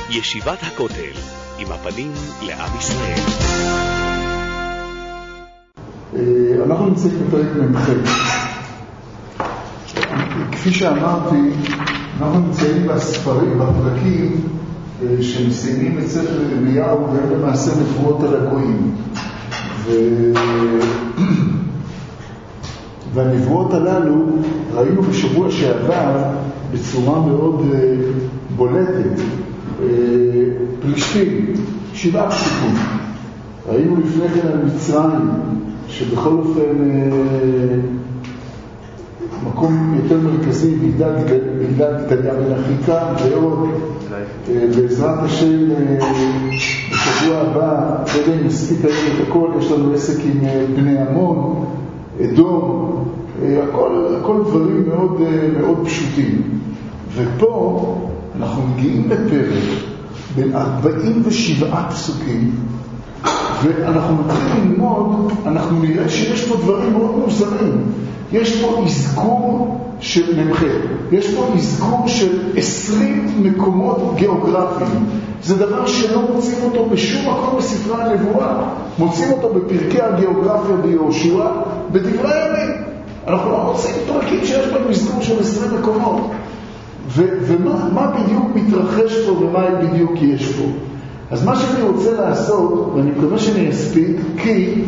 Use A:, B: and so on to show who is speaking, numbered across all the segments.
A: ישיבת הכותל, עם הפנים לעם ישראל.
B: אנחנו נמצאים בפרק ממחק. כפי שאמרתי, אנחנו נמצאים בספרים, בפרקים שמסיימים את ספר ירמיהו, והם למעשה נבואות על הגויים. והנבואות הללו ראינו בשבוע שעבר בצורה מאוד בולטת. פלישתים, 7 פסוקים. ראינו לפני כן על מצרים, שבכל אופן מקום יותר מרכזי, ועידת גדליה בן אחיקם, ועוד בעזרת השם בשבוע הבא, כדי נספיק היום את הכל, יש לנו עסק עם בני עמון, אדום, הכל דברים מאוד מאוד פשוטים. ופה אנחנו מגיעים לפרק בין 47 פסוקים, ואנחנו מתחילים ללמוד, אנחנו נראה שיש פה דברים מאוד מוזרים. יש פה אזכור של ממחק, יש פה אזכור של 20 מקומות גיאוגרפיים. זה דבר שלא מוצאים אותו בשום מקום בספרי הנבואה. מוצאים אותו בפרקי הגיאוגרפיה ביהושע, בדברי הימים. אנחנו לא מוצאים פרקים שיש בהם אזכור של 20 מקומות. ומה בדיוק מתרחש פה ומה בדיוק יש פה. אז מה שאני רוצה לעשות, ואני מקווה שאני אספיק, כי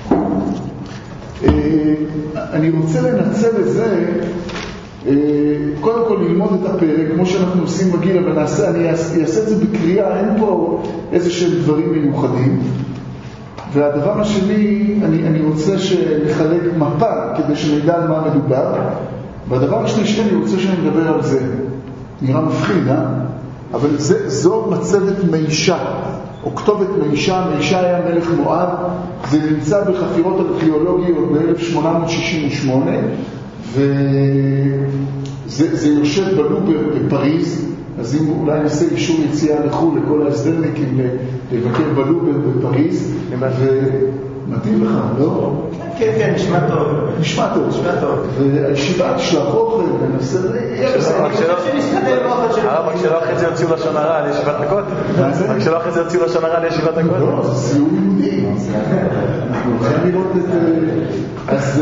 B: אני רוצה לנצל את זה, קודם כל ללמוד את הפרק, כמו שאנחנו עושים בגיל, אבל אני אעשה את זה בקריאה, אין פה איזה שהם דברים מיוחדים. והדבר השני, אני רוצה שנחלק מפה כדי שנדע על מה מדובר. והדבר השלישי, אני רוצה שנדבר על זה. נראה מפחיד, אבל זו מצבת מישה, או כתובת מישה. מישה היה מלך מואב, זה נמצא בחפירות ארכיאולוגיות ב-1868, וזה יושב בלובר בפריז. אז אם אולי נעשה אישור יציאה לחו"ל לכל ההסדרניקים לבקר בלובר בפריז, ומתאים לך, לא?
C: כן, נשמע טוב.
B: נשמע טוב. והישיבה תשלח אוכל וננסה...
C: רק שלא אחרי זה יוציאו לשון הרע לישיבת הכותל. רק שלא אחרי זה יוציאו לשון הרע לישיבת הכותל.
B: לא, זה סיום לימודי. אנחנו הולכים לראות את... אז...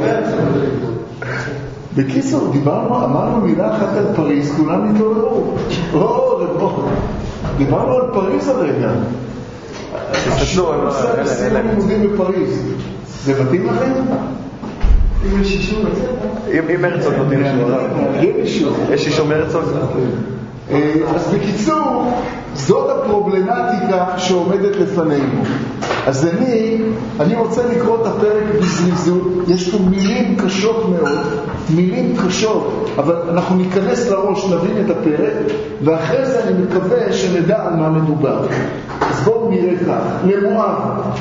B: בקיצור, אמרנו מילה אחת על פריז, כולם התעוררו. דיברנו על פריז הרגע.
C: תסתכלו,
B: סיום לימודים בפריז. זה מתאים לכם?
C: אם הרצוג נותנים אישור. יש אישור מהרצוג?
B: אז בקיצור, זאת הפרובלמטיקה שעומדת לפנינו. אז אני רוצה לקרוא את הפרק בזריזות. יש פה מילים קשות מאוד, מילים קשות, אבל אנחנו ניכנס לראש, נבין את הפרק, ואחרי זה אני מקווה שנדע על מה מדובר. אז בואו נראה כך. למואב,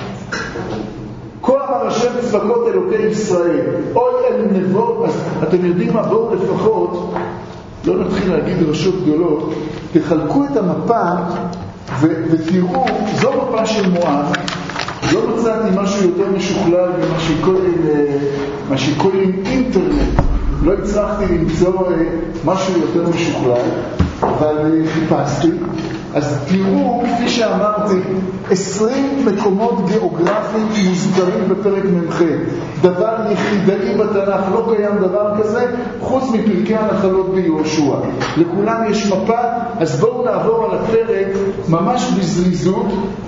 B: כה אמר השם צבאות אלוקי ישראל, אוי אל נבו. אז אתם יודעים מה? בואו לפחות, לא נתחיל להגיד רשות גדולות, תחלקו את המפה ותראו, זו מפה של מואב. לא מצאתי משהו יותר משוכלל ממה שקוראים אינטרנט. לא הצלחתי למצוא משהו יותר משוכלל, אבל חיפשתי. אז תראו, כפי שאמרתי, 20 מקומות גיאוגרפיים מוזכרים בפרק ממחק. דבר יחידאי בתנ"ך, לא קיים דבר כזה, חוץ מפרקי הנחלות ביהושע. לכולם יש מפה, אז בואו נעבור על הפרק ממש בזריזות.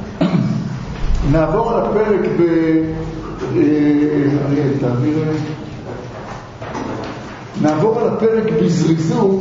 B: נעבור על הפרק נעבור על הפרק בזריזות,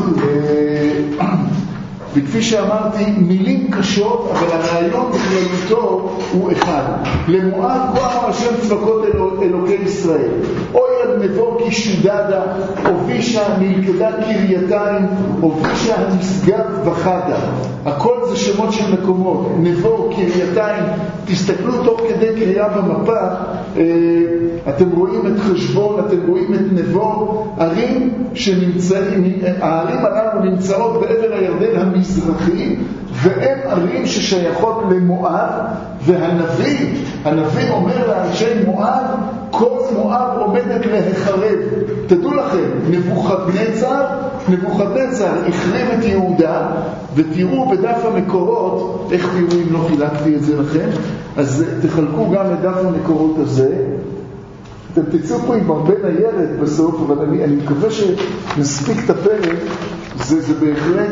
B: וכפי שאמרתי, מילים קשות, אבל הרעיון בכללותו הוא אחד. למואב כה אמר השם צבאות אלוקי ישראל, אוי עד נבו כי שודדה, הובישה נלכדה קרייתיים, הובישה הנשגב וחדה. הכל זה שמות של מקומות. נבו, קרייתיים, תסתכלו תוך כדי קריאה במפה, אתם רואים את חשבון, אתם רואים את נבו, ערים שנמצאים, הערים הללו נמצאות בעבר הירדן המזרחי, והם ערים ששייכות למואב. והנביא אומר לאנשי מואב, כל מואב עומדת להיחרב. תדעו לכם, נבוכדנצר נבוכדנצר החריב את יהודה, ותראו בדף המקורות, איך תראו אם לא חילקתי את זה לכם, אז תחלקו גם את דף המקורות הזה, אתם תצאו פה עם הרבה ניירת בסוף, אבל אני מקווה שנספיק את הפרק, זה בהחלט...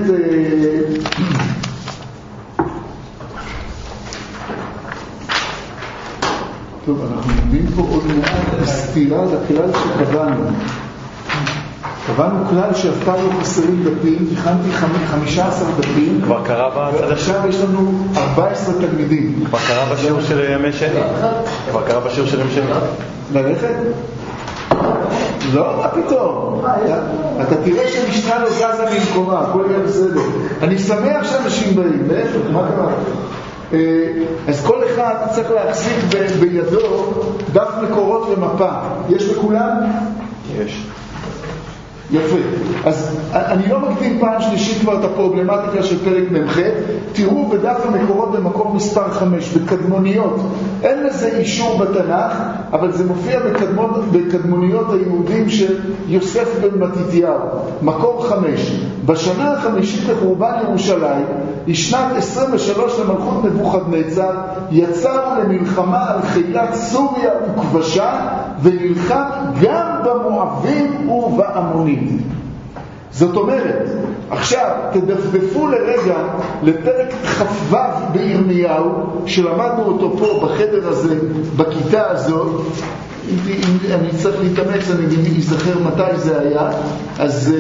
B: טוב, אנחנו עומדים פה עוד מעט בסתירה לכלל שקבענו. קבענו כלל שאף פעם לא חסרים דפים, הכנתי 15 דפים.
C: כבר קרה בצד השני?
B: עכשיו יש לנו 14 תלמידים.
C: כבר קרה בשיעור של ימי שני? כבר קרה בשיעור של ימי שני?
B: ללכת? לא, מה פתאום? אתה תראה שמשנה לא זזה ממקומה, הכל יהיה בסדר. אני שמח שאנשים באים, להפך, מה קרה? אז כל אחד צריך להחזיק בידו דף מקורות ומפה. יש לכולם?
C: יש.
B: יפה. אז אני לא מקדים פעם שלישית כבר את הפרובלמטיקה של פרק ממ"ח. תראו בדף המקורות במקור מספר 5, בקדמוניות. אין לזה אישור בתנ"ך, אבל זה מופיע בקדמוניות היהודים של יוסף בן מתתיהו. מקור 5. בשנה החמישית לחורבן ירושלים, היא שנת 23 למלכות נבוכדנצר, יצאנו למלחמה על חילת סוריה וכבשה, ונלחם גם במואבים ובעמונים. זאת אומרת, עכשיו תדפדפו לרגע לפרק כ"ו בירמיהו, שלמדנו אותו פה בחדר הזה, בכיתה הזאת. אם אני צריך להתאמץ, אני אזכר מתי זה היה. אז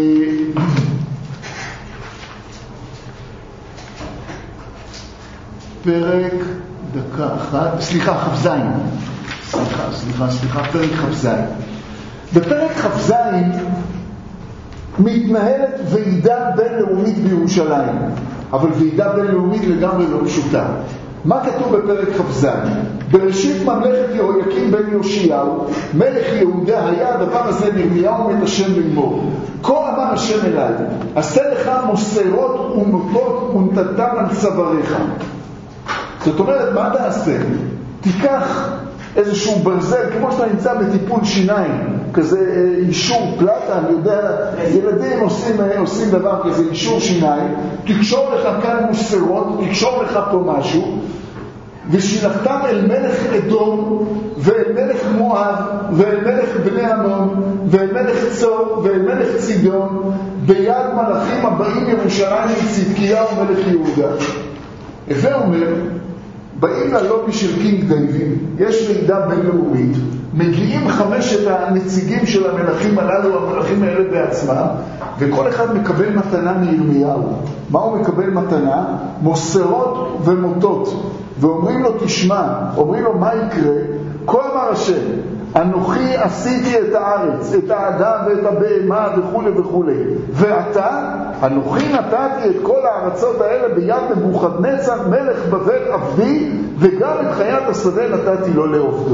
B: פרק דקה אחת, סליחה, כ"ז. סליחה, פרק כ"ז. בפרק כ"ז מתנהלת ועידה בינלאומית בירושלים, אבל ועידה בינלאומית לגמרי לא פשוטה. מה כתוב בפרק כ"ז? בראשית ממלכת יהויקים בן יאשיהו מלך יהודה היה הדבר הזה לירמיהו מת השם לאמור, כה אמר השם אליי, עשה לך מוסרות ומוטות ונתתם על צוואריך. זאת אומרת, מה תעשה? תיקח איזשהו ברזל, כמו שאתה נמצא בטיפול שיניים, כזה אישור פלטה, אני יודע, ילדים עושים דבר כזה, אישור שיניים, תקשור לך כאן מוסרות, תקשור לך פה משהו, ושילחתם אל מלך אדום, ואל מלך מואב, ואל מלך בני עמון, ואל מלך צור, ואל מלך צידון, ביד מלאכים הבאים ירושלים מצדקיהו מלך יהודה. הווה אומר, באים ללובי של קינג דיוויד, יש ועידה בינלאומית, מגיעים 5 הנציגים של המלכים הללו, המלכים האלה בעצמם, וכל אחד מקבל מתנה מירמיהו. מה הוא מקבל מתנה? מוסרות ומוטות. ואומרים לו, תשמע, אומרים לו, מה יקרה? כה אמר השם, אנוכי עשיתי את הארץ, את האדם ואת הבהמה וכו' וכו'. ואתה, אנוכי נתתי את כל הארצות האלה ביד נבוכדנצר מלך בבל עבדי, וגם את חיית השדה נתתי לו לעובדו.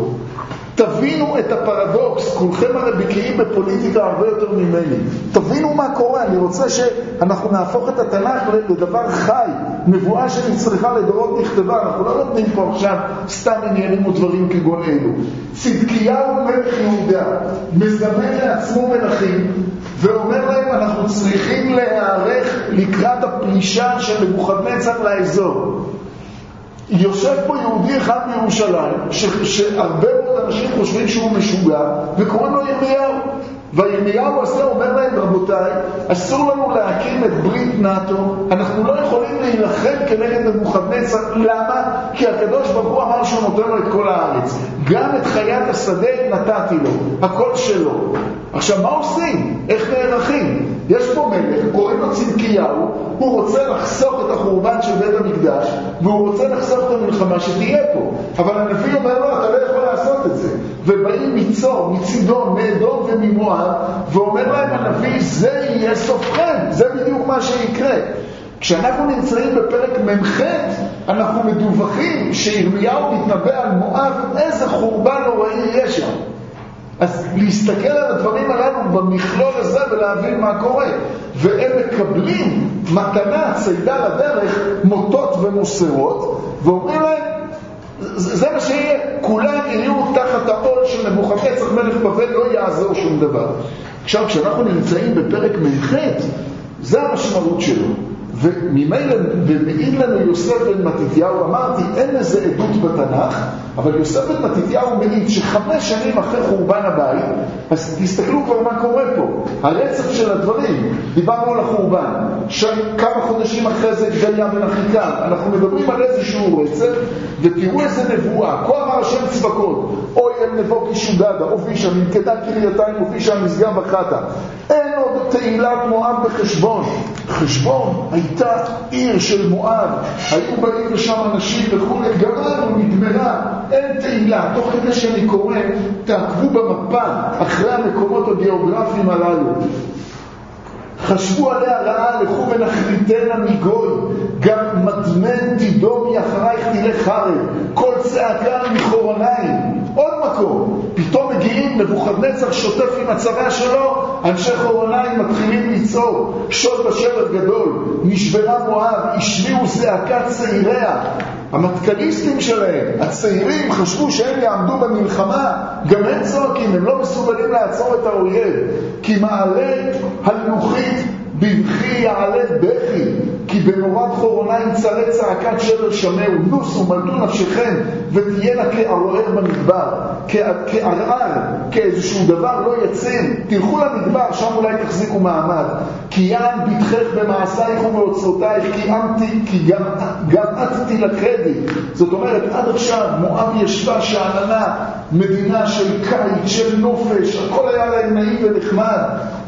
B: תבינו את הפרדוקס, כולכם הרי בקיאים בפוליטיקה הרבה יותר ממני. תבינו מה קורה, אני רוצה שאנחנו נהפוך את התנ"ך לדבר חי, נבואה שנצריכה לדורות נכתבה, אנחנו לא נותנים פה עכשיו סתם עניינים ודברים כגון אלו. צדקיהו מלך יהודה מזמן לעצמו מלכים, ואומר להם אנחנו צריכים להיערך לקראת הפלישה של נבוכדנצר לאזור. יושב פה יהודי אחד בירושלים, שהרבה מאוד אנשים חושבים שהוא משוגע, וקוראים לו ירמיהו. וירמיהו הזה אומר להם, רבותיי, אסור לנו להקים את ברית נאט"ו, אנחנו לא יכולים להילחם כנגד נבוכדנצר. למה? כי הקדוש ברוך הוא אמר שהוא נותן לו את כל הארץ. גם את חיית השדה נתתי לו, הכל שלו. עכשיו, מה עושים? איך נערכים? יש פה מלך, קוראים לו צדקיהו, הוא רוצה לחסוך את החורבן של בית המקדש, והוא רוצה לחסוך את המלחמה שתהיה פה. אבל הנביא אומר לו, אתה לא יכול לעשות את זה. ובאים מצור, מצידון, מאדום וממואב, ואומר להם הנביא, זה יהיה סופכם, זה בדיוק מה שיקרה. כשאנחנו נמצאים בפרק ממ"ח, אנחנו מדווחים שירמיהו מתנבא על מואב, איזה חורבן נוראי יש שם. אז להסתכל על הדברים הללו במכלול הזה ולהבין מה קורה. והם מקבלים מתנה, צידה לדרך, מוטות ומוסרות, ואומרים להם, זה מה שיהיה, כולם יהיו תחת העול של נבוכדנצר מלך בבל, לא יעזור שום דבר. עכשיו, כשאנחנו נמצאים בפרק מ"ח, זה המשמעות שלו. ומעיד לנו יוסף בן מתתיהו, אמרתי, אין לזה עדות בתנ"ך, אבל יוסף בן מתתיהו מעיד ש5 שנים אחרי חורבן הבית, אז תסתכלו כבר מה קורה פה, הרצף של הדברים, דיברנו על החורבן, כמה חודשים אחרי זה גדליה בן אחיקם, אנחנו מדברים על איזשהו רצף, ותראו איזה נבואה, כה אמר השם צבקות, אוי אל נבו כשודדה, הובישה, ננקדה קרייתיים, הובישה משגב וחטא, אין עוד תהילת מואב בחשבון. חשבון הייתה עיר של מואב, היו באים לשם אנשים וכו', גמרנו, נגמרה, אין תהילה. תוך כדי שאני קורא, תעקבו במפה אחרי המקומות הגיאוגרפיים הללו. חשבו עליה רעה, לכו ונחריתנה מגוי, גם מדמן תדומי אחרייך תלך חרב, כל צעקה מחורניים. עוד מקום, פתאום מגיעים, נבוכדנצר שוטף עם הצבא שלו, אנשי חורניים מתחילים לצעוק, שוד בשבר גדול, נשברה מואב, השמיעו זעקת צעיריה. המטכליסטים שלהם, הצעירים, חשבו שהם יעמדו במלחמה, גם הם צועקים, הם לא מסוגלים לעצור את האויב, כי מעלה הלוחית בבכי יעלה בכי, כי במורד חורניים צלה צעקת שבר שמעו, נוסו מלטו נפשכם ותהיינה כערער במדבר, כערער, כאיזשהו דבר לא יציב, תלכו למדבר, שם אולי תחזיקו מעמד, כי יען ביטחך במעשייך ובאוצרותייך, כי גם את תלכדי. זאת אומרת, עד עכשיו מואב ישבה שאננה, מדינה של קיץ, של נופש, הכל היה להם נעים ונחמד,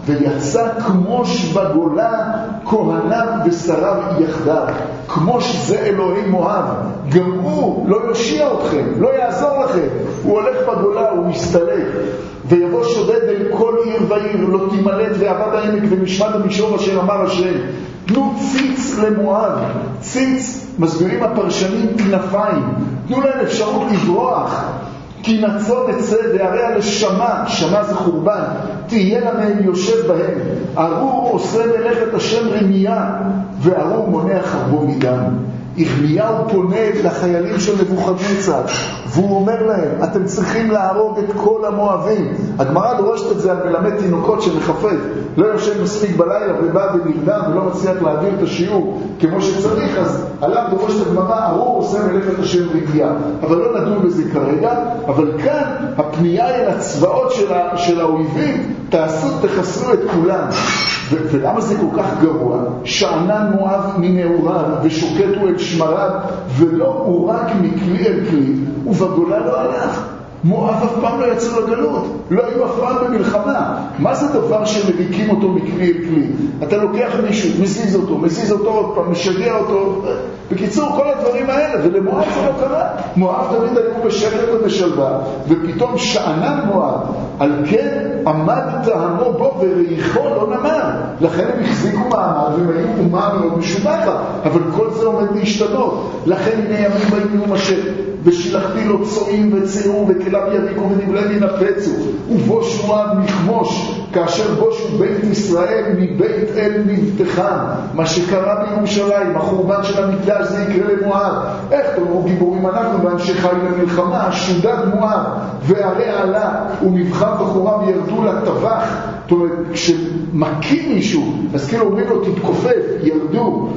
B: ויצא כמוש בגולה כהניו ושריו יחדיו. כמוש זה אלוהי מואב, גם הוא לא יושיע אתכם, לא יעזור לכם, הוא הולך בגולה, הוא מסתלק. ויבוא שודד אל כל עיר ועיר, לא תימלט ועבד העמק ונשמד המשור אשר אמר השם. תנו ציץ למואב. ציץ, מסבירים הפרשנים, כנפיים. תנו להם אפשרות לברוח, כי נצון אצא והרע לשמה, שמה זה חורבן, תהיה להם יושב בהם. ארור עושה מלאכת השם רמיה, וארור מונע חרבו מדם. ירמיהו פונה לחיילים של נבוכדנצר, והוא אומר להם, אתם צריכים להרוג את כל המואבים. הגמרא דורשת את זה על מלמד תינוקות שמחפת, לא יושב מספיק בלילה ובא ונרדם ולא מצליח להעביר את השיעור כמו שצריך, אז עליו דורשת הגמרא, ארור עושה מלאכת השם רמיה. אבל לא נדון בזה כרגע, אבל כאן הפנייה אל הצבאות של האויבים, תחסרו את כולם. ולמה זה כל כך גרוע? שענן מואב מנעוריו ושוקטו אל שמריו, ולא הוא רק מכלי אל כלי, ובגולה לא הלך. מואב אף פעם לא יצא לגלות, לא היו אף פעם במלחמה. מה זה דבר שמריקים אותו מכלי אל כלי? אתה לוקח מישהו, מזיז אותו עוד פעם, משגע אותו. בקיצור, כל הדברים האלה, ולמואב זה לא קרה. מואב תמיד היו בשקט ובשלווה, ופתאום שענן מואב, על כן עמד טעמו בו וריחו לא נמר. לכן הם החזיקו מעמד והם היו אומה מאוד משובחת, אבל כל זה עומד להשתנות. לכן הנה ימים באים יום השם, ושלחתי לו צועים וצערו וכלב יביקו ונבלם ינפצו, ובוש מואב מכמוש, כאשר בושו בית ישראל מבית אל מבטחם. מה שקרה בירושלים, החורבן של המקדש, זה יקרה למואב. איך תאמרו גיבורים אנחנו ואנשי חיל למלחמה? שודד מואב ועלה עלה ונבחר בחוריו ירדו לטבח. זאת אומרת, כשמקים מישהו אז כאילו אומרים לו תתכופף, ירדו.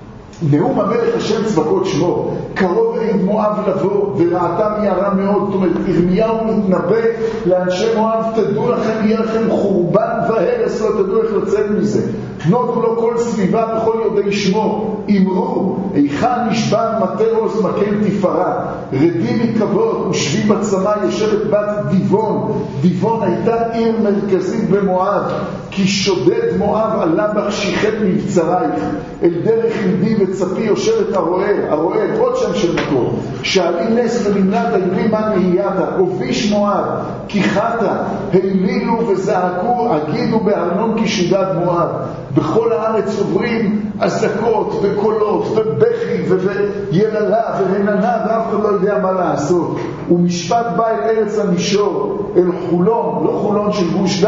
B: נאום המלך השם צבקות שמו, קרוב אל מואב לבוא ורעתם ירה מאוד. זאת אומרת, ירמיהו מתנבא לאנשי מואב, תדעו לכם, יהיה לכם חורבן והרס, לא תדעו איך לצאת מזה. נותו לו כל סביבה וכל יודעי שמו, אמרו איכה נשבע מטרוס מקל תפארה, רדי מכבוד ושבי בצמא יושבת בת דיבון. דיבון הייתה עיר מרכזית במואב, כי שודד מואב עלה בך שיחת מבצרייך, אל דרך יהודי וצפי יושבת הרוער, עוד שם של מקום, שעלי נס ונמלת העברי מה נהייתה, הוביש מואב, כי חטא, העלילו וזעקו, הגידו בארנון כי שודד מואב. בכל הארץ עוברים אזעקות וקולות ובכי ויללה ורננה, ואף אחד לא יודע מה לעשות. ומשפט בא אל ארץ המישור, אל חולון, לא חולון של גוש דן,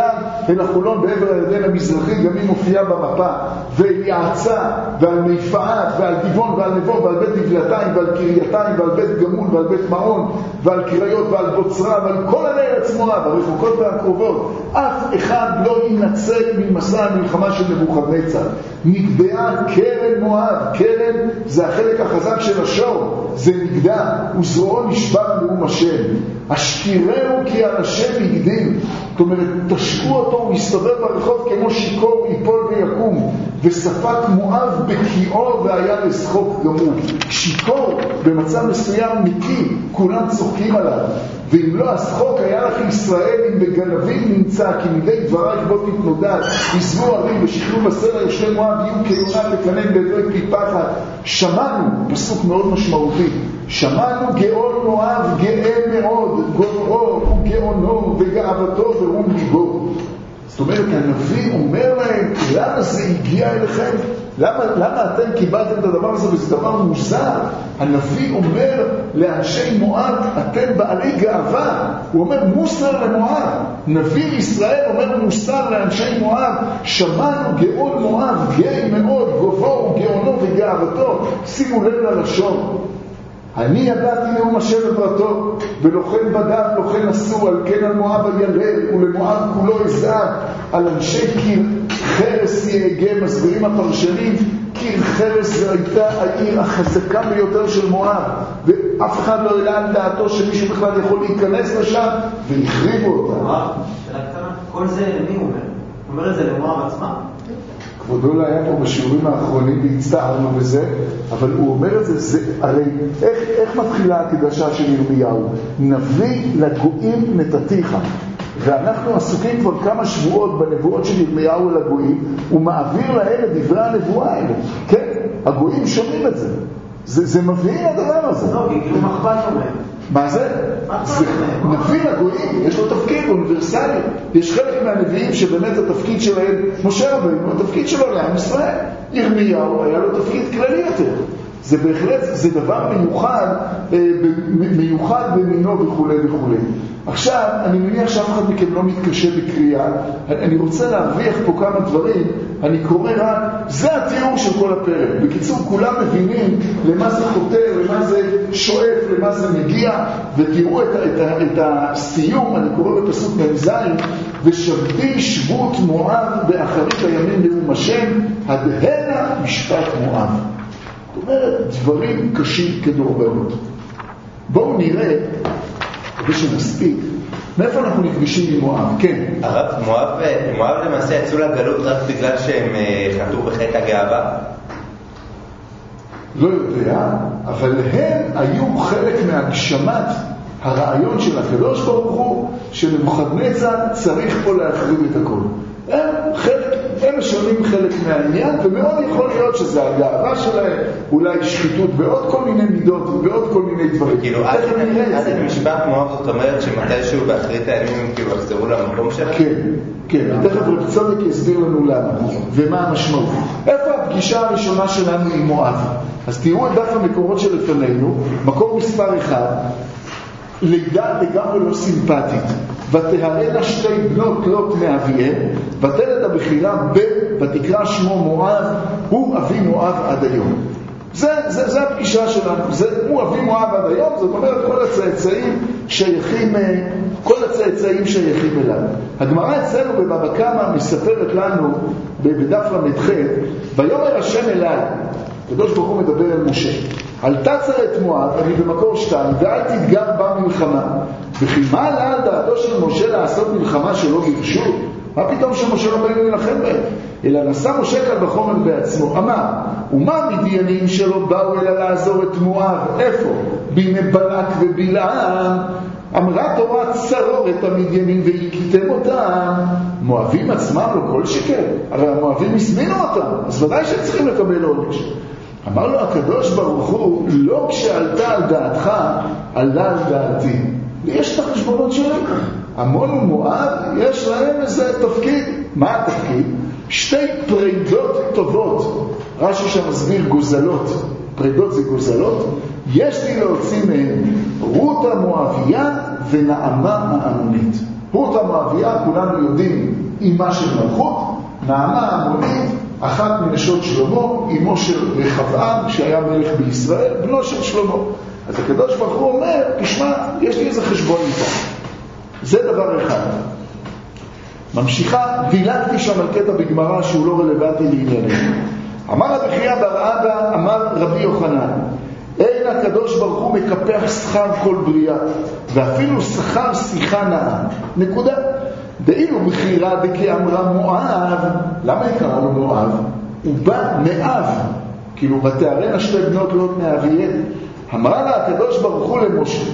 B: אל החולון בעבר הירדן המזרחי, גם היא מופיעה במפה, ואל יעצה ועל מיפעת ועל דיבון ועל נבו ועל בית דבלתיים ועל קרייתיים ועל בית גמול ועל בית מעון ועל קריות ועל בוצרה ועל כל עלי ארץ מואב הרחוקות והקרובות. אף אחד לא ינצל ממסע המלחמה של נבוכדנצר. נגדעה קרן מואב. קרן זה החלק החזק של השור, זה נגדע, וזרועו נשבר נאום השם. השקירהו כי על השם יגדיל. זאת אומרת, תשקו אותו, הוא יסתובב ברחוב כמו שיקור, ייפול ויקום. וספק מואב בקיאו והיה לשחוק גמור. שיקור במצב מסוים נקי, כולם צוחקים עליו. ואם לא השחוק היה לך ישראל, אם בגנבים נמצא, כי מדי דברייך בוא תתנודד, יזבו ערים ושכלו בסלע יושבי מואב, יהיו כיונה תקנן בעברי פי פחד. שמענו, פסוק מאוד משמעותי, שמענו גאון מואב גאה מאוד, גאונו וגאונו וגאוותו ורום ליבו. זאת אומרת, הנביא אומר להם, למה זה הגיע אליכם? למה אתם קיבלתם את הדבר הזה? וזה דבר מוזר. הנביא אומר לאנשי מואב, אתם בעלי גאווה. הוא אומר מוסר למואב. נביא ישראל אומר מוסר לאנשי מואב. שמענו גאון מואב, גאה מאוד, גובו וגאונו וגאוותו. שימו לב ללשון. אני ידעתי נאום השם עברתו, ולוחם בדם, לוחם עשו, על כן על מואב הילל, ולמואב כולו עזעק, על אנשי קיר חרס יהגה. מסבירים הפרשנים, קיר חרס זו הייתה העיר החזקה ביותר של מואב, ואף אחד לא העלה על דעתו שמישהו בכלל יכול להיכנס לשם, והחריבו אותה.
D: כל זה למי הוא אומר? הוא אומר את זה למואב עצמה?
B: כבודו לא היה פה בשיעורים האחרונים והצטערנו בזה, אבל הוא אומר את זה, הרי איך מתחילה הקדשה של ירמיהו? נביא לגויים נתתיך. ואנחנו עסוקים כבר כמה שבועות בנבואות של ירמיהו לגויים, הוא מעביר להם את דברי הנבואה האלה. כן, הגויים שומעים את זה. זה מביא לדבר הזה.
D: לא, כי כאילו מחבט אומר.
B: מה זה? נביא לגויים, יש לו תפקיד אוניברסלי. יש חלק מהנביאים שבאמת התפקיד שלהם, משה רבינו, התפקיד שלו לעם ישראל. ירמיהו היה לו תפקיד כללי יותר. זה בהחלט, זה דבר מיוחד במינו וכו' וכו'. עכשיו, אני מניח שאף אחד מכם לא מתקשה בקריאה. אני רוצה להרוויח פה כמה דברים. אני קורא רק, זה התיאור של כל הפרק. בקיצור, כולם מבינים למה זה חותר, למה זה שואף, למה זה מגיע, ותראו את הסיום. אני קורא בפסוק מ"ז, ושבתי שבות מואב באחרית הימים נאום השם, הדהנה משפט מואב. זאת אומרת, דברים קשים כדורבנות. בואו נראה, ושנספיק, מאיפה אנחנו נפגשים עם מואב? כן.
E: הרב, מואב למעשה יצאו לגלות רק בגלל שהם חטאו בחטא הגאווה?
B: לא יודע, אבל הם היו חלק מהגשמת הרעיון של הקדוש ברוך הוא, שנבוכדנצר צריך פה להחריב את הכל. הם משלמים חלק מהעניין, ומאוד יכול להיות שזה הגאווה שלהם, אולי שחיתות בעוד כל מיני מידות ובעוד כל מיני דברים.
E: כאילו, עד המשפט מואב זאת אומרת שמתישהו באחרית הימים הם כאילו יחזרו למקום שלהם?
B: כן, תכף רב צדוק יסביר לנו למה ומה המשמעות. איפה הפגישה הראשונה שלנו עם מואב? אז תראו את דף המקורות שלפנינו, מקור מספר 1, לידה לגמרי לא סימפטית. ותהרנה שתי בנות לוט מאביהם, ותלד הבחירה ותקרא שמו מואב, הוא אבי מואב עד היום. זה הפגישה שלנו, הוא אבי מואב עד היום, זאת אומרת כל הצאצאים שייכים אליו. הגמרא אצלנו בבבא קמא מספרת לנו בדף ל"ח, ויאמר השם אליי, הקדוש ברוך הוא מדבר אל משה, אל תצר את מואב, אני במקור 2, ואל תתגר בה מלחמה. וכי מה עלה על דעתו של משה לעשות מלחמה שלא גירשו? מה פתאום שמשה רבינו ילחם בהם? אלא נשא משה קל וחומר בעצמו, אמר, ומה המדיינים שלו באו אלא לעזור את מואב? איפה? בימי בלק ובלעם. אמרה תורה צרור את המדיינים והכיתם אותם. מואבים עצמם לא כל שכן, הרי המואבים הסמינו אותם, אז ודאי שצריכים לקבל עונש. אמר לו הקדוש ברוך הוא, לא כשעלתה על דעתך, עלה על דעתי. יש את החשבונות שלנו. עמון ומואב, יש להם איזה תפקיד. מה התפקיד? שתי פרידות טובות. רש"י שמסביר גוזלות. פרידות זה גוזלות. יש לי להוציא מהם רות המואביה ונעמה העמונית. רות המואביה, כולנו יודעים אימה של מלכות, נעמה המונית, אחת מנשות שלמה, אמו של רחבעם, שהיה מלך בישראל, בנו של שלמה. אז הקדוש ברוך הוא אומר, תשמע, יש לי איזה חשבון איתה. זה דבר אחד. ממשיכה, דילגתי שם על קטע בגמרא שהוא לא רלוונטי לעניינים. אמר רבי חייא בר אבא, אמר רבי יוחנן, אין הקדוש ברוך הוא מקפח שכר כל בריאה, ואפילו שכר שיחה נאה. נקודה. דאילו בחירה דכאמרה מואב, למה יקרא לו מואב? הוא בא מאב, כאילו בתארנה שתי בנות לא מאביית. אמרה לה הקדוש ברוך הוא למשה,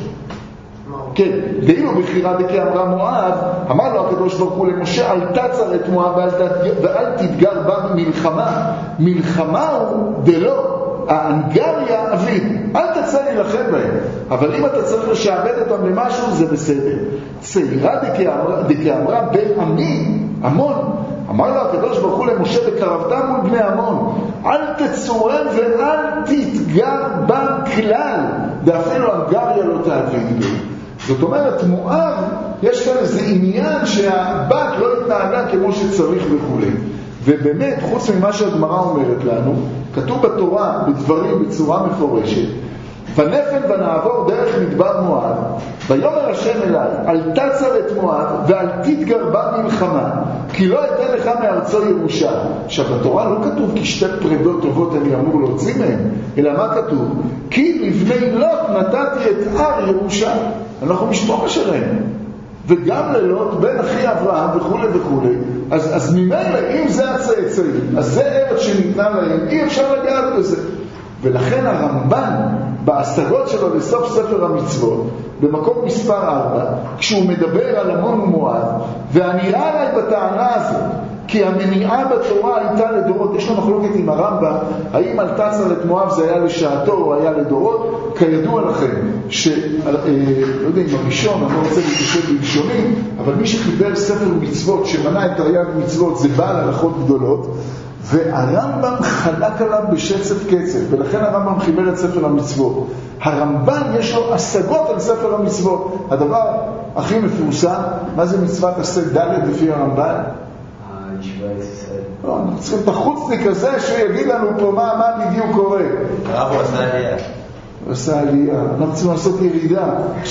B: כן, דאילו בחירה דכאמרה מואב, אמר לו הקדוש ברוך הוא למשה, אל תצר את מואב ואל תתגר בה מלחמה. מלחמה הוא דלא, האנגריה אביד, אל תצא להילחם בהם, אבל אם אתה צריך לשעבד אותם למשהו זה בסדר. צעירה דכאמרה בן עמי, המון, אמר לו הקדוש ברוך הוא למשה, וקרבתם מול בני המון, אל תצורם ואל תתגר בה כלל, ואפילו אנגריה לא תעביד בו. זאת אומרת, מואב, יש כאן איזה עניין שהבת לא התנהגה כמו שצריך וכו'. ובאמת, חוץ ממה שהגמרא אומרת לנו, כתוב בתורה בדברים בצורה מפורשת, ונפל ונעבור דרך מדבר מואב, ויאמר השם אליי, אל תצר את מואב ואל תתגר בה מלחמה, כי לא אתן לך מארצו ירושה. עכשיו בתורה לא כתוב כי שתי פרדות טובות אני אמור להוציא מהם, אלא מה כתוב? כי לבני לוט נתתי את הר ירושה. אנחנו משפחה שלהם, וגם ללוט בן אחי אברהם וכו' וכו'. אז ממילא אם זה הצאצאים, אז זה ארץ שניתנה להם, אי אפשר לגעת בזה. ולכן הרמב"ן בהשגות שלו לסוף ספר המצוות במקום מספר 4, כשהוא מדבר על עמון ומואב, והנראה עליי בטענה הזאת כי המניעה בתורה הייתה לדורות, יש לו מחלוקת עם הרמב"ם האם אל תצר את מואב זה היה לשעתו או היה לדורות. כידוע לכם לא יודע אם הראשון, אני לא רוצה להתיישב בלשונים, אבל מי שחיבר ספר מצוות שמנה את תרי"ג מצוות זה בעל הלכות גדולות, והרמב"ם חלק עליו בשצף קצף, ולכן הרמב"ם חיבר את ספר המצוות. הרמב"ן יש לו השגות על ספר המצוות. הדבר הכי מפורסם, מה זה מצוות עשה ד' לפי הרמב"ן?
D: ישיבה ישראל.
B: לא, אנחנו צריכים את החוצניק הזה שיגיד לנו פה מה בדיוק קורה.
E: הרב הוא עשה עלייה.
B: הוא עשה עלייה, אנחנו צריכים לעשות ירידה.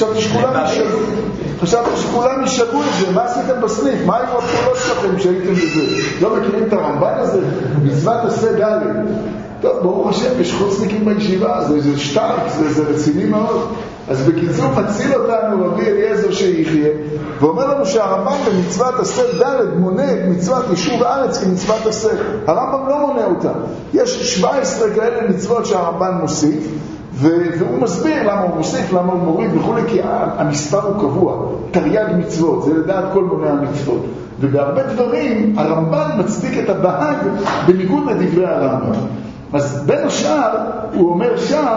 B: חשבתי שכולם ישגעו את זה, מה עשיתם בסניף? מה היו הפעולות שלכם שהייתם בזה? לא מכירים את הרמב"ן הזה? מצוות עשה ד'. טוב, ברוך השם, יש חוצניקים בישיבה, זה שטרק, זה רציני מאוד. אז בקיצור מציל אותנו רבי אליעזר שיחיה, ואומר לנו שהרמב"ם במצוות עשה ד' מונה את מצוות יישוב הארץ כמצוות עשה. הרמב"ם לא מונה אותה. יש 17 כאלה מצוות שהרמב"ם מוסיף, והוא מסביר למה הוא מוסיף, למה הוא מוריד וכו', כי המספר הוא קבוע, תרי"ג מצוות, זה לדעת כל מוני המצוות. ובהרבה דברים הרמב"ם מצדיק את הבהג בניגוד לדברי הרמב"ם. אז בין השאר הוא אומר שם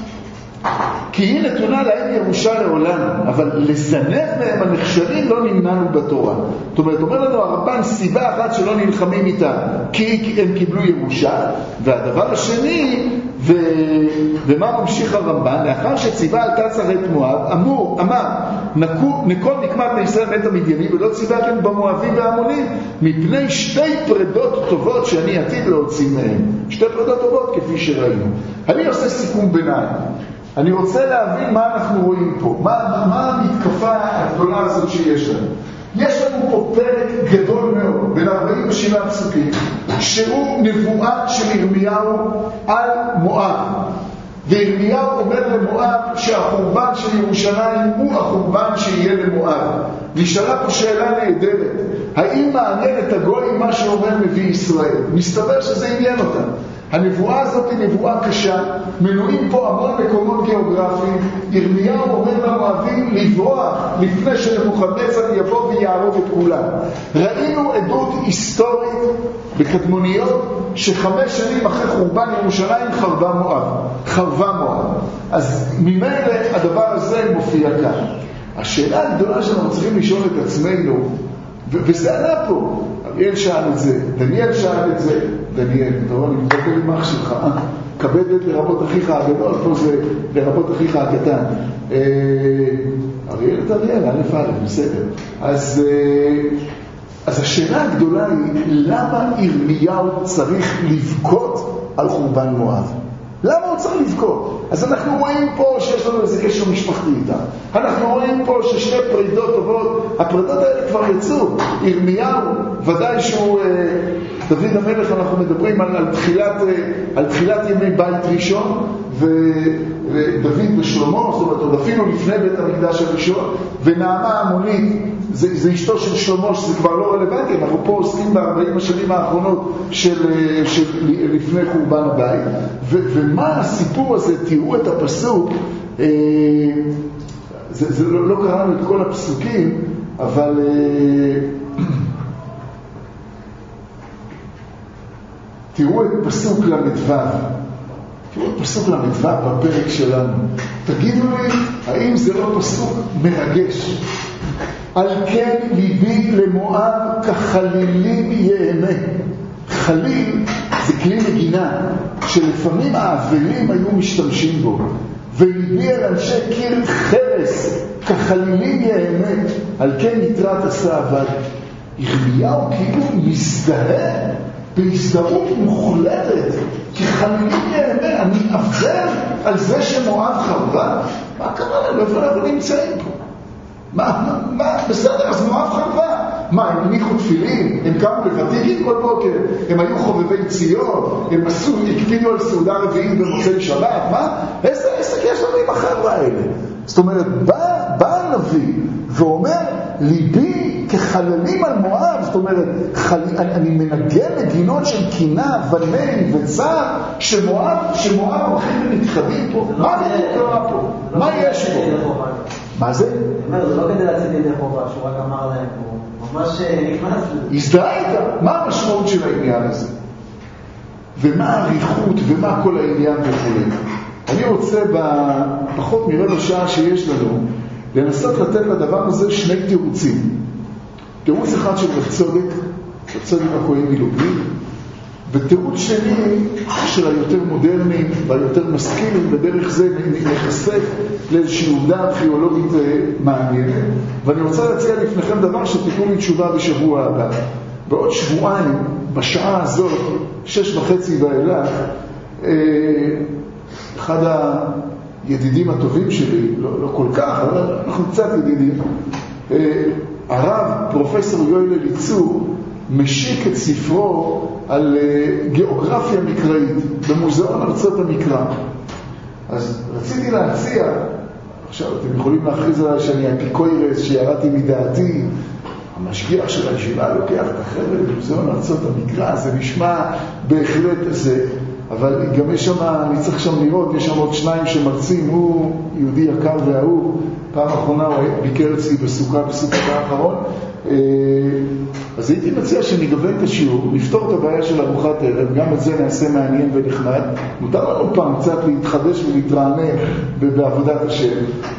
B: כי היא נתונה להם ירושה לעולם, אבל לזנב מהם הנכשלים לא נמנענו בתורה. זאת אומרת, אומר לנו הרמב"ן סיבה אחת שלא נלחמים איתה כי הם קיבלו ירושה, והדבר השני, ומה ממשיך הרמב"ן? לאחר שציווה על תצר את מואב, אמר נקום נקמת מישראל מת המדייני, ולא ציווה כן במואבים והעמונים, מפני שתי פרדות טובות שאני עתיד להוציא מהם. שתי פרדות טובות כפי שראינו. אני עושה סיכום ביניים. אני רוצה להבין מה אנחנו רואים פה, מה המתקפה הגדולה הזאת שיש לנו. יש לנו פה פרק גדול מאוד, בין 47 פסוקים, שהוא נבואה של ירמיהו על מואב. וירמיהו אומר למואב שהחורבן של ירושלים הוא החורבן שיהיה למואב. נשאלה פה שאלה נהדרת, האם מעניין את הגויים מה שאומר נביא ישראל? מסתבר שזה עניין אותם. הנבואה הזאת היא נבואה קשה, מנויים פה המון מקומות גיאוגרפיים. ירמיהו אומר למואבים לברוח לפני שנבוכדנצר יבוא ויערוב את כולם. ראינו עדות היסטורית בקדמוניות ש5 שנים אחרי חורבן ירושלים חרבה מואב. אז ממילא הדבר הזה מופיע כאן. השאלה הגדולה שאנחנו צריכים לשאול את עצמנו, וזה עלה פה, אריאל שאל את זה, דניאל שאל את זה, דניאל, אני מדבר עם אח שלך, כבדת לרבות אחיך הגדול, פה זה לרבות אחיך הקטן. אריאל את אריאל, א', בסדר. אז אז השאלה הגדולה היא, למה ירמיהו צריך לבכות על חורבן מואב? למה הוא צריך לבכות? אז אנחנו רואים פה שיש לנו איזה קשר משפחתי איתה. אנחנו רואים פה ששני פרידות טובות, הפרידות האלה כבר יצאו. ירמיהו, ודאי שהוא, דוד המלך, אנחנו מדברים על תחילת ימי בית ראשון, ודוד ושלמה, זאת אומרת, עוד אפילו לפני בית המקדש הראשון, ונעמה המונית, זה אשתו של שלמה, שזה כבר לא רלוונטי. אנחנו פה עוסקים ב-40 השנים האחרונות של לפני חורבן הבית. ומה הסיפור הזה? תראו את הפסוק, זה לא קראנו את כל הפסוקים, אבל תראו את פסוק למדוו. תראו את פסוק למדוו בפרק שלנו. תגידו לי, האם זה לא פסוק מרגש? על כן ליבי למואב כחלילים יאמה. חליל זה כלי נגינה שלפעמים האבלים היו משתמשים בו. וליבי על אנשי קיר חרס כחלילים יאמה. על כן יתרת עשה עבד. ירמיהו כאילו מזדהה בהזדהות מוחלטת כחלילים יאמה. אני אבל על זה שמואב חרבה. מה קרה לנו? איפה אנחנו נמצאים פה? מה? בסדר, אז מואב חרבה. מה, הם הניחו תפילין? הם קמו לוותיקים כל בוקר? הם היו חובבי ציון? הם הקפידו על סעודה רביעית במוצאי שבת? מה? איזה קשר עם החבר'ה האלה? זאת אומרת, בא הנביא ואומר, ליבי כחללים על מואב. זאת אומרת, אני מנגן נגינות של קינה ונין וצער שמואב הולכים ונתחדים פה. מה קרה פה? מה יש פה? מה זה?
D: זה לא כדי להציג ידי חובה, שהוא רק אמר להם, הוא ממש נכנס לזה.
B: הזדהה איתה. מה המשמעות של העניין הזה? ומה העריכות ומה כל העניין וכו'. אני רוצה בפחות מרבע שעה שיש לנו לנסות לתת לדבר הזה שני תירוצים. תירוץ אחד של רב צודק הכהן מלובלין, ותירוץ שני של היותר מודרני והיותר משכיל, בדרך זה נחשף לאיזושהי עובדה ארכיאולוגית מעניינת. ואני רוצה להציע לפניכם דבר שתיתנו לי תשובה בשבוע הבא. בעוד שבועיים, בשעה הזאת, 6:30 ואילך, אחד הידידים הטובים שלי, לא כל כך, אבל אנחנו קצת ידידים, הרב פרופסור יואל אליצור משיק את ספרו על גיאוגרפיה מקראית במוזיאון ארצות המקרא. אז רציתי להציע, עכשיו אתם יכולים להכריז עליי שאני אפיקוירס שירדתי מדעתי, המשגיח של הישיבה לוקח את החבר'ה במוזיאון ארצות המקרא, זה נשמע בהחלט זה, אבל גם יש שם, אני צריך שם לראות, יש שם עוד שניים שמרצים, הוא יהודי יקר ואהוב, פעם האחרונה הוא ביקר אצלי בסוכה האחרון, אז הייתי מציע שנגוון את השיעור, נפתור את הבעיה של ארוחת ערב, גם את זה נעשה מעניין ונחמד, מותר לנו פעם קצת להתחדש ולהתרענן בעבודת השם,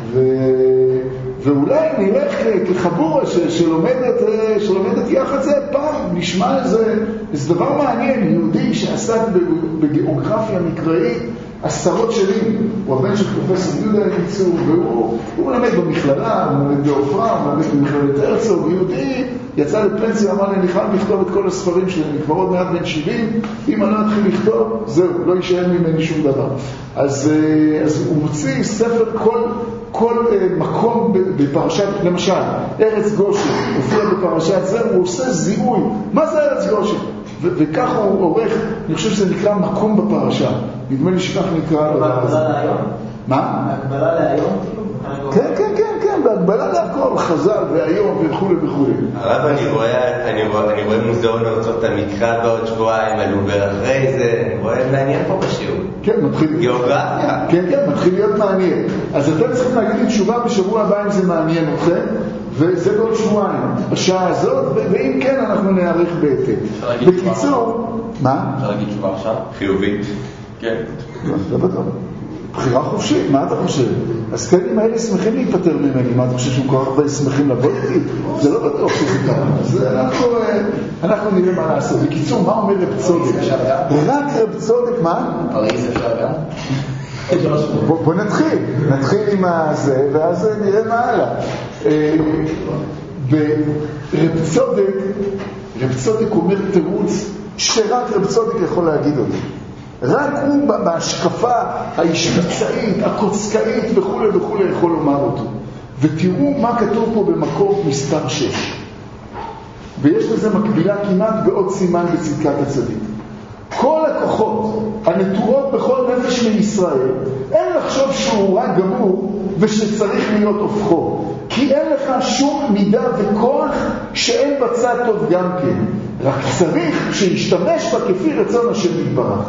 B: ואולי נלך כחבורה שלומדת יחד זה פעם, נשמע איזה דבר מעניין, יהודי שעסק בגיאוגרפיה מקראית עשרות שנים, הוא הבן של פרופסור יהודה אליצור, והוא מלמד במכללה, הוא מלמד בעופרה, הוא מלמד במכללת הרצוג, ויהודי יצא לפנסיה, אמר לי, אני חייב לכתוב את כל הספרים שלי, אני כבר עוד מעט בן 70, אם אני לא אתחיל לכתוב, זהו, לא יישאר ממני שום דבר. אז הוא מוציא ספר כל מקום בפרשת, למשל, ארץ גושן, הופיע בפרשת זה, הוא עושה זיהוי, מה זה ארץ גושן? וככה הוא עורך, אני חושב שזה נקרא מקום בפרשה, נדמה לי שכך נקרא...
D: בהגבלה להיום?
B: מה?
D: בהגבלה להיום?
B: כן, בהגבלה להכל, חז"ל והיום וכו' וכו'.
E: הרב, אני רואה מוזיאון ארצות המקרא בעוד שבועיים, הלובר אחרי זה, אני רואה מעניין פה בשיעור.
B: כן, מתחיל...
E: גיאוגרפיה.
B: כן, מתחיל להיות מעניין. אז אתם צריכים להגיד לי תשובה בשבוע הבא אם זה מעניין אתכם, וזה בעוד שבועיים, בשעה הזאת, ואם כן אנחנו נערך בהתאם. בקיצור... מה?
C: אפשר להגיד תשובה עכשיו? חיובית. כן.
B: לא בטוח. בחירה חופשית, מה אתה חושב? אז כאלה האלה שמחים להיפטר ממני, מה אתה חושב שהם כל הרבה שמחים לבוא איתי? זה לא בטוח שזה ככה, אז אנחנו נראה מה לעשות. בקיצור, מה אומר רב צודק? רק רב צודק, מה?
C: פריז אפשר גם?
B: בוא נתחיל עם הזה, ואז נראה מה הלאה. ורב צודק אומר תירוץ שרק רב צודק יכול להגיד אותו. רק הוא בהשקפה ההשמצאית, הקוצקאית וכו' וכו' יכול לומר אותו. ותראו מה כתוב פה במקור מספר 6. ויש לזה מקבילה כמעט בעוד סימן בצדקת הצדיק. כל הכוחות הנטורות בכל נפש מישראל, אין לחשוב שהוא רק גמור ושצריך להיות הופכו. כי אין לך שום מידה וכוח שאין בצד טוב גם כן. רק צריך שישתמש בה כפי רצון השם יתברך.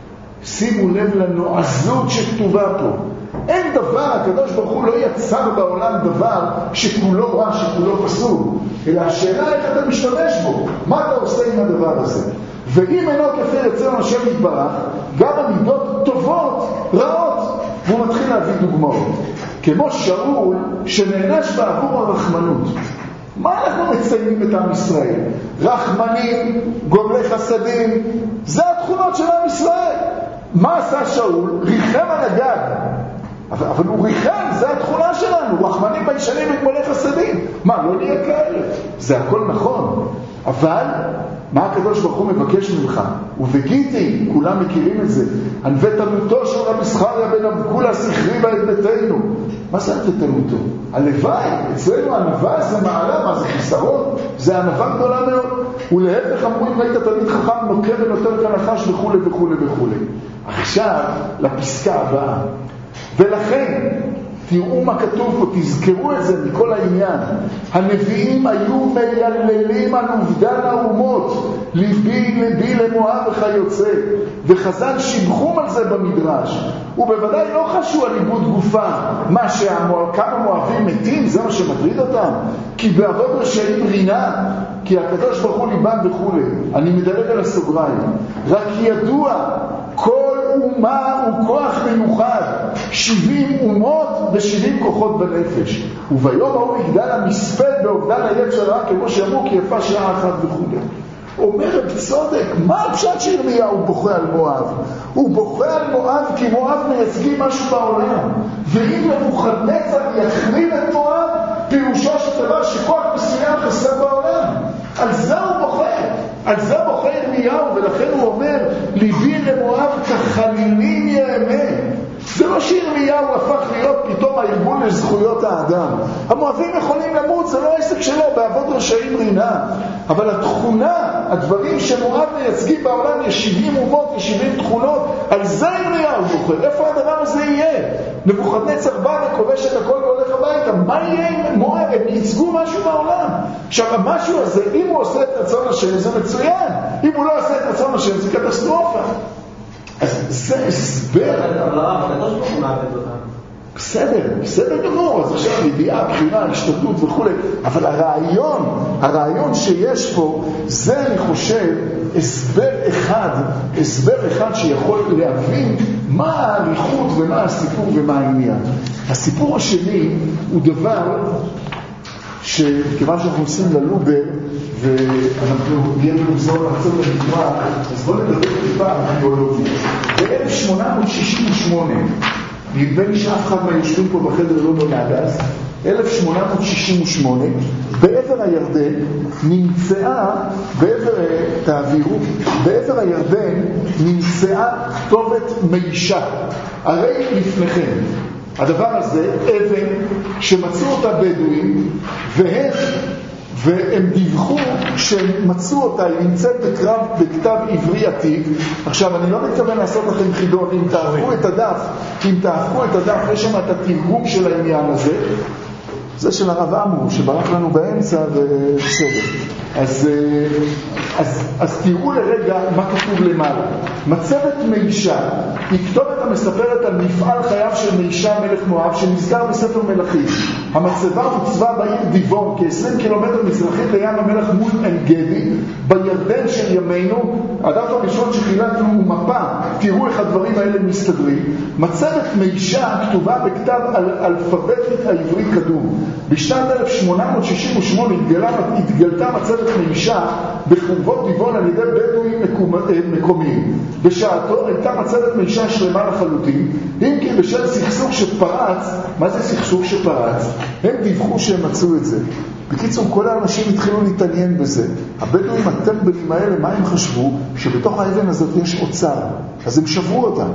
B: שימו לב לנועזות שכתובה פה. אין דבר, הקדוש ברוך הוא לא יצר בעולם דבר שכולו רע, שכולו פסול, אלא השאלה איך אתה משתמש בו, מה אתה עושה עם הדבר הזה. ואם אינו כפי רצון השם יתברך, גם המידות טובות, רעות, והוא מתחיל להביא דוגמאות. כמו שאול שנענש בעבור הרחמנות. מה אנחנו מציינים את עם ישראל? רחמנים, גומלי חסדים, זה התכונות של עם ישראל. מה עשה שאול? ריחם על הגג. אבל הוא ריחם, זה התכונה שלנו. רחמנים ביישנים וגומלי חסדים. מה, לא נהיה כאלה? זה הכל נכון. אבל מה הקדוש ברוך הוא מבקש ממך? ובגיתי, כולם מכירים את זה, הנבטנותו של רבי זכריה בן אבקולס החריבה את ביתנו. מה זה הנבטנותו? הלוואי, אצלנו הענווה זה מעלה, מה זה חיסרון? זה ענווה גדולה מאוד. ולהפך אמרו אם ראית תלמיד חכם נוקה ונותן כנחש וכו' וכו' וכו'. עכשיו לפסקה הבאה. ולכן תראו מה כתוב פה, תזכרו את זה מכל העניין. הנביאים היו מייללים על אובדן האומות, ליבי למואב וכיוצא, וחז"ל שיבחום על זה במדרש. ובוודאי לא חשו על איבוד גופה, כמה מואבים מתים, זה מה שמטריד אותם. כי בעבוד רשעים רינה, כי הקדוש ברוך הוא ליבם וכו'. אני מדלג על הסוגריים. רק ידוע, כל אומה הוא כוח מיוחד, 70 אומות ו70 כוחות בנפש. וביום ההוא יגדל המספד באובדן היצר הרע, כמו שאמרו כי יפה שעה אחת וכו'. אומר רב צודק, מה הפשט שירמיהו בוכה על מואב? הוא בוכה על מואב כי מואב מייצגים משהו בעולם. ואם נבוכדנצר יחריב את מואב, פירושו של דבר שכוח מסוים חסר בעולם. על זה הוא בוכה. על זה בוכה ירמיהו, ולכן הוא אומר, ליבי למואב כחלילים יאמה. זה לא שירמיהו הפך להיות פתאום הארגון לזכויות האדם. המואבים יכולים למות, זה לא העסק שלו, בעבוד רשעים רינה. אבל התכונה, הדברים שמואב מייצגים בעולם, יש 70 אומות, יש 70 תכונות, על זה ירמיהו בוכה. איפה הדבר הזה יהיה? נבוכדנצר בא וכובש את הכל והולך הביתה. מה יהיה עם מואב? הם ייצגו משהו בעולם. עכשיו, המשהו הזה, אם הוא עושה את רצון השם, זה מצוין. אם הוא לא עושה את רצון השם, זה קטסטרופה. אז זה הסבר.
D: אבל הרב, הקדוש ברוך הוא מעבד אותם.
B: בסדר גמור. אז עכשיו ידיעה, בחירה, השתתות וכו'. אבל הרעיון שיש פה, זה אני חושב הסבר אחד שיכול להבין מה העריכות ומה הסיפור ומה העניין. הסיפור השני הוא דבר שכיוון שאנחנו עושים ללובר ואנחנו נהיה במחזור לחצות למקרא, אז בואו נדבר טיפה על הביולוגיה. ב-1868, נדמה לי שאף אחד מהיושבים פה בחדר לא נולד אז, 1868, בעבר הירדן נמצאה כתובת מישה. הרי לפניכם הדבר הזה, אבן שמצאו אותה בדואים, והם דיווחו שמצאו אותה, היא נמצאת בכתב עברי עתיק. עכשיו, אני לא מתכוון לעשות לכם חידון, אם תהפכו את הדף, יש שם את התרגום של העניין הזה, זה של הרב עמרו, שברח לנו באמצע, בסדר. אז תראו לרגע מה כתוב למעלה. מצבת מישה היא כתובת המספרת על מפעל חייו של מישה מלך מואב שנזכר בספר מלכים. המצבה הוצבה בעיר דיבון כ-20 קילומטר מזרחית לים המלך מול עין גדי בירדן של ימינו. הדף הראשון שחילקנו הוא מפה, תראו איך הדברים האלה מסתדרים. מצבת מישה כתובה בכתב אלפביתית העברי קדום. בשנת 1868 התגלתה מצבת מישה בחורבת בחורבות טבעון על ידי בדואים מקומיים. בשעתו הייתה מצבת מישה שלמה לחלוטין, אם כי בשל סכסוך שפרץ, מה זה סכסוך שפרץ? הם דיווחו שהם מצאו את זה. בקיצור, כל האנשים התחילו להתעניין בזה. הבדואים הטמבלים האלה, מה הם חשבו? שבתוך האבן הזאת יש אוצר. אז הם שברו אותה.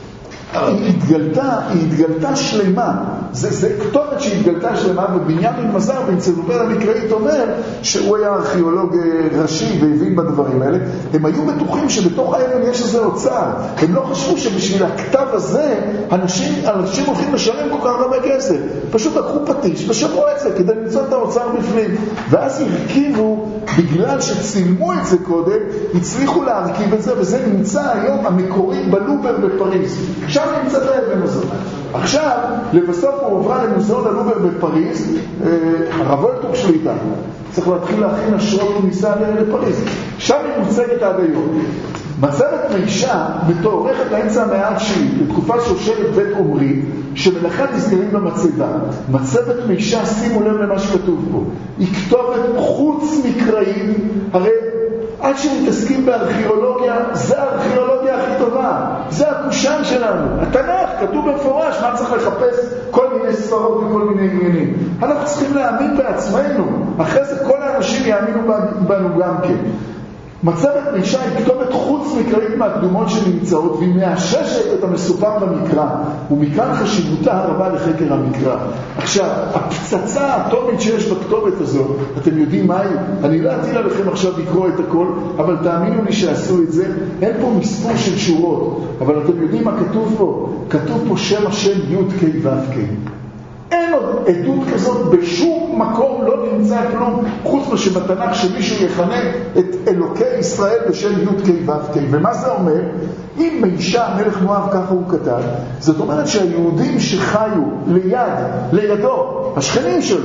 B: היא התגלתה שלמה. זה כתובת שהתגלתה שלמה, ובנימין מזר בנצלובר המקראית אומר שהוא היה ארכיאולוג ראשי והבין בדברים האלה. הם היו בטוחים שבתוך האבן יש איזה אוצר. הם לא חשבו שבשביל הכתב הזה אנשים הולכים לשלם כל כך הרבה כסף. פשוט לקחו פטיש ושברו את זה כדי למצוא את האוצר בפנים. ואז הרכיבו, בגלל שצילמו את זה קודם, הצליחו להרכיב את זה, וזה נמצא היום המקורי בלובר בפריז. שם נמצא את האבן הזאת. עכשיו, לבסוף הוא עוברה למוזיאון הלובר בפריז, הרב וולטוק שליטה. צריך להתחיל להכין אשרות כניסה לפריז. שם היא מוצגת עד היום. מצבת מישה מתוארכת לאמצע המאה התשיעית, בתקופה שושלת בית עומרי, שמלאכת נזכרים במצבה. מצבת מישה, שימו לב למה שכתוב פה, היא כתובת חוץ מקראית. הרי עד שמתעסקים בארכיאולוגיה, זה הארכיאולוגיה הכי טובה, זה הקושן שלנו. התנ"ך כתוב במפורש, מה צריך לחפש? כל מיני ספרות וכל מיני עניינים. אנחנו צריכים להאמין בעצמנו, אחרי זה כל האנשים יאמינו בנו גם כן. מצבת מישה היא כתובת חוץ מקראית מהקדומות שנמצאות, והיא מאששת את המסופר במקרא, ומכאן חשיבותה הרבה לחקר המקרא. עכשיו, הפצצה האטומית שיש בכתובת הזאת, אתם יודעים מה היא? אני לא אטיל עליכם עכשיו לקרוא את הכל, אבל תאמינו לי שעשו את זה. אין פה מספור של שורות, אבל אתם יודעים מה כתוב פה? כתוב פה שם השם י' כ' ו' כ'. אין עוד עדות כזאת בשום מקום, לא נמצא כלום, חוץ משבתנ"ך שמישהו יכנה את אלוקי ישראל בשם י' כ' ו' כ'. ומה זה אומר? אם מישה מלך מואב, ככה הוא כתב, זאת אומרת שהיהודים שחיו לידו, השכנים שלו,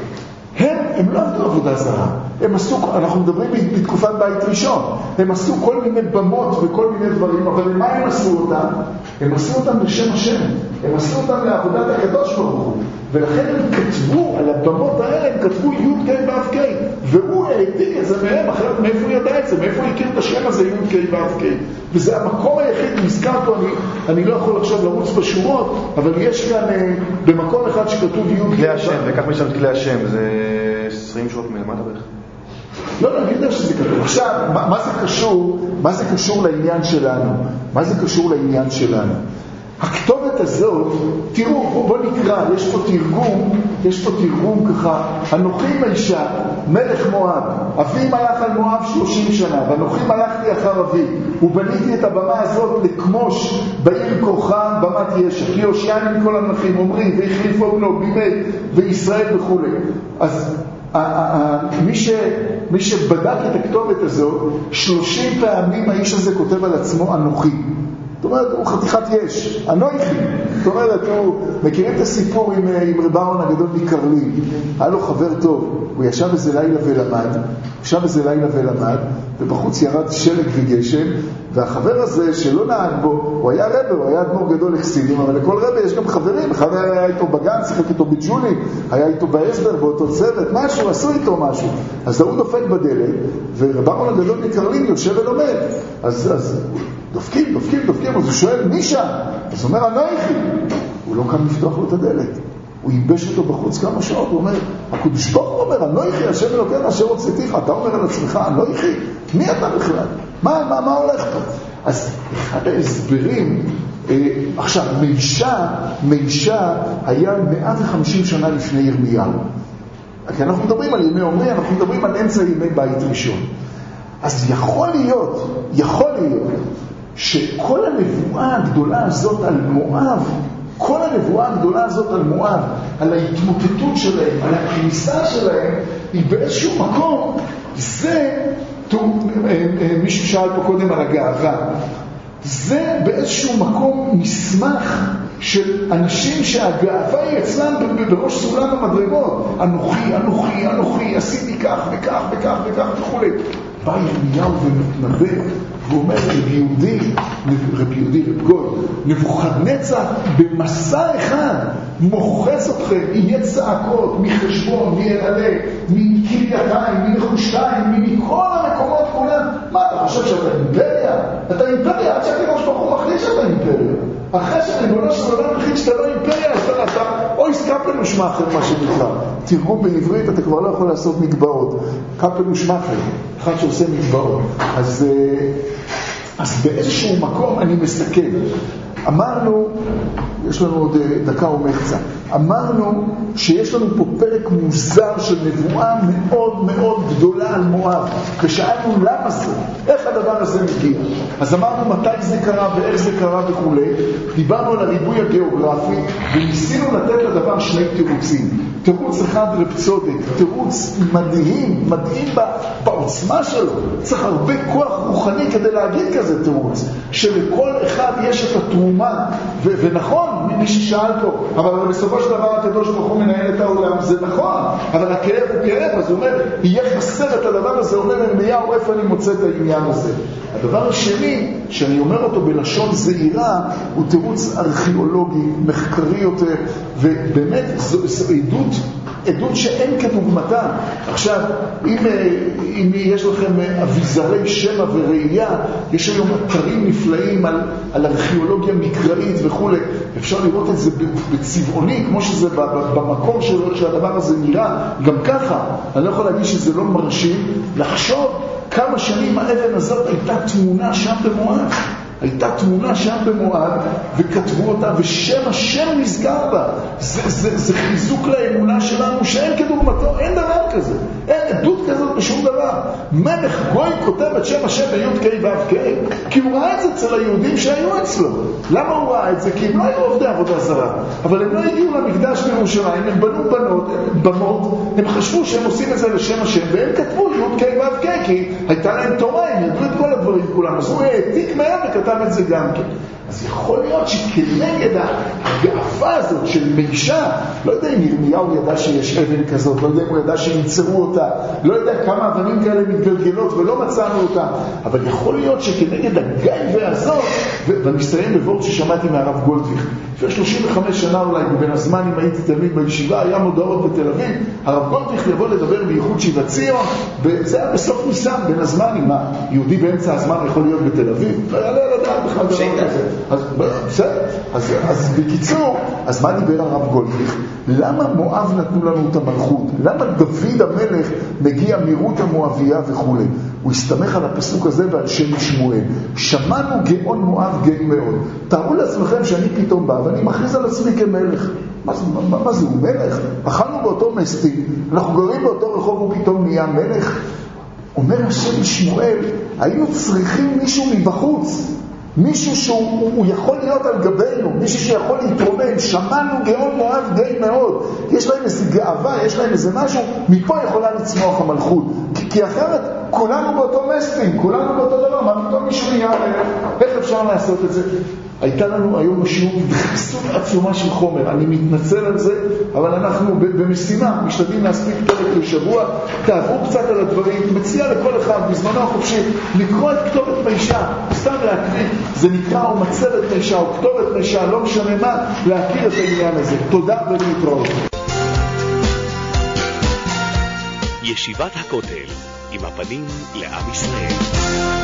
B: הם לא עבדו עבודה זרה. הם עשו, אנחנו מדברים בתקופת בית ראשון, הם עשו כל מיני במות וכל מיני דברים, אבל למה הם עשו אותם? הם עשו אותם לשם השם, הם עשו אותם לעבודת הקדוש ברוך הוא, ולכן הם כתבו על הבמות האלה, הם כתבו י' כ' ו' כ', והוא העתיק את זה מהם, אחרת מאיפה הוא ידע את זה, מאיפה הוא הכיר את השם הזה י' כ' ו' כ'. וזה המקום היחיד, נזכר פה, אני לא יכול עכשיו לרוץ בשורות, אבל יש כאן במקום אחד שכתוב י' כ'
C: כלי השם, וכך משם את כלי השם, זה 20 שעות מלמטה בערך.
B: לא, אני יודע שזה כתוב. עכשיו, מה זה קשור לעניין שלנו? מה זה קשור לעניין שלנו? הכתובת הזאת, תראו, בוא נקרא, יש פה תרגום ככה, אנוכי מישה, מלך מואב, אבי מלך על מואב 30 שנה, ואנוכי מלכתי אחר אבי, ובניתי את הבמה הזאת לכמוש בעיר כורחה במת ישע, כי הושיעני עם כל המלכים, אומרים, והחליפו בנו, בימי, וישראל וכו'. אז מי שבדק את הכתובת הזאת, 30 פעמים האיש הזה כותב על עצמו אנוכי. זאת אומרת, הוא חתיכת יש, אנוכי. זאת אומרת, הוא מכירים את הסיפור עם רב אהרון הגדול מקרלין. היה לו חבר טוב, הוא ישב איזה לילה ולמד, ובחוץ ירד שלג וגשם, והחבר הזה שלא נהג בו, הוא היה רבה, הוא היה אדמו"ר גדול לחסידים, אבל לכל רבה יש גם חברים, אחד היה איתו בגן, שיחק איתו בג'ולי, היה איתו בהסדר, באותו צוות, משהו, עשו איתו משהו. אז הוא דופק בדלת, ורב אהרון הגדול מקרלין יושב ולומד. אז דופקים, אז הוא שואל, מי שם? אז הוא אומר, אנוכי. הוא לא קם לפתוח לו את הדלת. הוא ייבש אותו בחוץ כמה שעות, הוא אומר, הקדוש ברוך הוא אומר, אנוכי, השם אלוקינו אשר הוצאתיך, אתה אומר על עצמך, אנוכי? מי אתה בכלל? מה הולך פה? אז אחד ההסברים, עכשיו, מישה היה 150 שנה לפני ירמיהו. כי אנחנו מדברים על ימי עומרי, אנחנו מדברים על אמצע ימי בית ראשון. אז יכול להיות שכל הנבואה הגדולה הזאת על מואב, על ההתמוטטות שלהם, על הכניסה שלהם, היא באיזשהו מקום, מישהו שאל פה קודם על הגאווה, זה באיזשהו מקום מסמך של אנשים שהגאווה היא אצלם בראש סולם המדרגות. אנוכי, עשיתי כך וכך וכו'. בא ירמיהו ומתנבא, והוא אומר רב גוד, נבוכדנצר במסע אחד מוחץ אתכם, יהיה צעקות מחשבון, מאלעלה, מקריית עין, מנחושתיים, מכל המקומות כולם. חושב שאתה אימפריה? אתה אימפריה, עד שהקדוש ברוך הוא מחליט שאתה אימפריה. אחרי שריבונו של עולם מחליט שאתה לא אימפריה, אתה אוי קפל ושמאחר, מה שנקרא. תרגום בעברית, אתה כבר לא יכול לעשות מגבעות. קפל ושמאחר, אחד שעושה מגבעות. אז באיזשהו מקום אני מסכם. אמרנו, יש לנו עוד דקה או מחצה, אמרנו שיש לנו פה פרק מוזר של נבואה מאוד מאוד גדולה על מואב, ושאלנו למה זה, איך הדבר הזה מגיע. אז אמרנו מתי זה קרה ואיך זה קרה וכו'. דיברנו על הריבוי הגיאוגרפי וניסינו לתת לדבר שני תירוצים. תירוץ אחד רב צודק, תירוץ מדהים, מדהים בעוצמה שלו. צריך הרבה כוח רוחני כדי להגיד כזה תירוץ, שלכל אחד יש את התרומה, ונכון, מי ששאל פה, אבל בסופו של דבר הקדוש ברוך הוא מנהל את העולם, זה נכון, אבל הכאב הוא כאב, אז הוא אומר, יהיה חסר את הדבר הזה, אומר ירמיהו, איפה אני מוצא את העניין הזה. הדבר השני, שאני אומר אותו בלשון זהירה, הוא תירוץ ארכיאולוגי, מחקרי יותר, ובאמת זו עדות שאין כדוגמתה. עכשיו, אם יש לכם אביזרי שמע וראייה, יש היום אתרים נפלאים על ארכיאולוגיה מקראית וכו'. אפשר לראות את זה בצבעוני, כמו שזה במקום שהדבר הזה נראה. גם ככה, אני לא יכול להגיד שזה לא מרשים, לחשוב כמה שנים האבן הזאת הייתה תמונה שם במואב. הייתה תמונה שם במואב, וכתבו אותה, ושם השם נסגר בה. זה חיזוק לאמונה שלנו שאין כדוגמתו, אין דבר כזה. אין עדות כזאת בשום דבר. מלך גוי כותב את שם השם בי"ק ו"ק, כי הוא ראה את זה אצל היהודים שהיו אצלו. למה הוא ראה את זה? כי הם לא היו עובדי עבודה זרה, אבל הם לא הגיעו למקדש בירושלים, הם בנו במות, הם חשבו שהם עושים את זה לשם השם, והם כתבו י"ק ו"ק, כי הייתה להם תורה, הם ידעו את כל הדברים כולם, אז הוא העתיק מהם וכתב את זה גם כן. אז יכול להיות שכנגד הגאווה הזאת של מישה, לא יודע אם ירמיהו ידע שיש אבן כזאת, לא יודע אם הוא ידע שימצרו אותה, לא יודע כמה אבנים כאלה מתגלגלות ולא מצאנו אותה, אבל יכול להיות שכנגד הגאווה הזאת, ואני מסיים בוורד ששמעתי מהרב גולדוויך, לפני 35 שנה אולי, בין הזמן אם הייתי תלמיד בישיבה, היה מודעות בתל אביב, הרב גולדוויך יבוא לדבר בייחוד שיבת ציון, וזה היה בסוף ניסן, בין הזמן, אם היהודי באמצע הזמן יכול להיות בתל אביב, לא יעלה על הדעת בכלל דבר כזה. אז בקיצור, אז מה דיבר הרב גולדוויך? למה מואב נתנו לנו את המלכות? למה דוד המלך מגיע מרות המואביה וכו'? הוא הסתמך על הפסוק הזה ועל שם שמואל. שמענו גאון מואב גאה מאוד. תארו לעצמכם שאני פתאום בא ואני מכריז על עצמי כמלך. מה זה, הוא מלך? אכלנו באותו מסטיק, אנחנו גרים באותו רחוב, הוא פתאום נהיה מלך. אומר השם שמואל, היינו צריכים מישהו מבחוץ. מישהו שהוא יכול להיות על גבינו, מישהו שיכול להתרומם. שמענו גאון מואב גאה מאוד. יש להם איזו גאווה, יש להם איזה משהו, מפה יכולה לצמוח המלכות. כי אחרת כולנו באותו מסטים, כולנו באותו דבר, מה פתאום מישהו נהיה מלך? איך אפשר לעשות את זה? הייתה לנו היום בשיעור דחיסות עצומה של חומר, אני מתנצל על זה, אבל אנחנו במשימה משתדלים להספיק פרק לשבוע. תעברו קצת על הדברים, מציע לכל אחד בזמנו החופשי לקרוא את כתובת מישה, סתם להקריא, זה נקרא או מצלת מישה או כתובת מישה, לא משנה מה, להכיר את העניין הזה. תודה ולהתראות.
A: ישיבת הכותל עם הפנים לעם ישראל.